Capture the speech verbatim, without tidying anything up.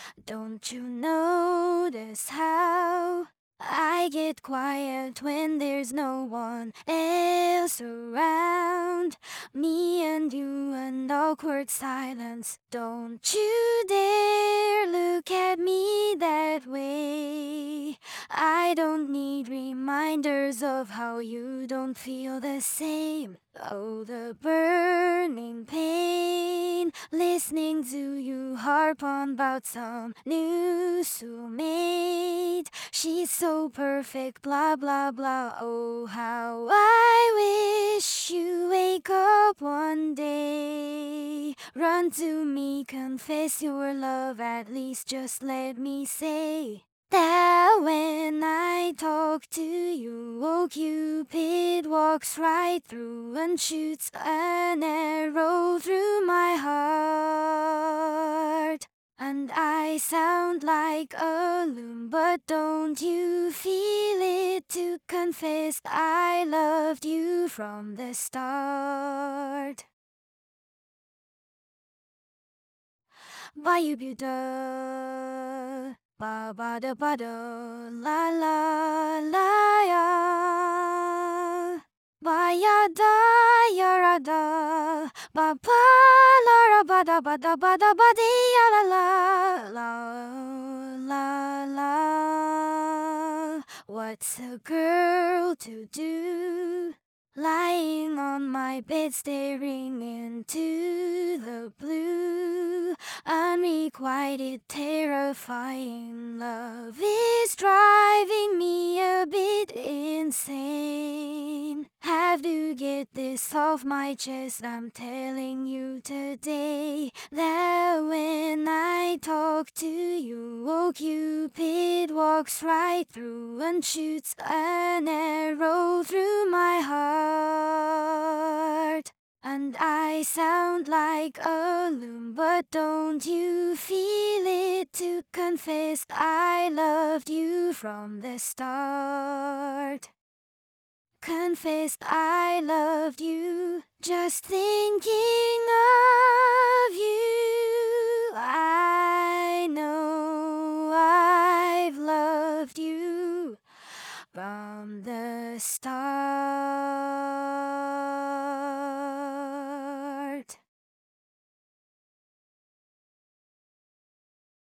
Don't you notice how I get quiet when there's no one else around? Me and you, and awkward silence. Don't you dare look at me that way. I don't need reminders of how you don't feel the same. Oh, the burning pain, listening to you harp on about some new soulmate. She's so perfect, blah blah blah. Oh, how I wish you wake up one day. Run to me, confess your love, at least just let me say that when I talk to you, oh Cupid walks right through and shoots an arrow through my heart. And I sound like a loon, but don't you feel it to confess I loved you from the start? Bayubuda, ba ba da ba da, la la la ya. Ba ya da ya ra da, ba ba la ra ba da ba da ba da ba dee ya la la la la la. What's a girl to do? Lying on my bed, staring into the blue. Unrequited, terrifying love is driving me a bit insane. Have to get this off my chest. I'm telling you today that when I talk to you, oh Cupid walks right through and shoots an arrow through my heart. And I sound like a loon, but don't you feel it to confess I loved you from the start? Confessed I loved you, just thinking of you. I know I've loved you from the start.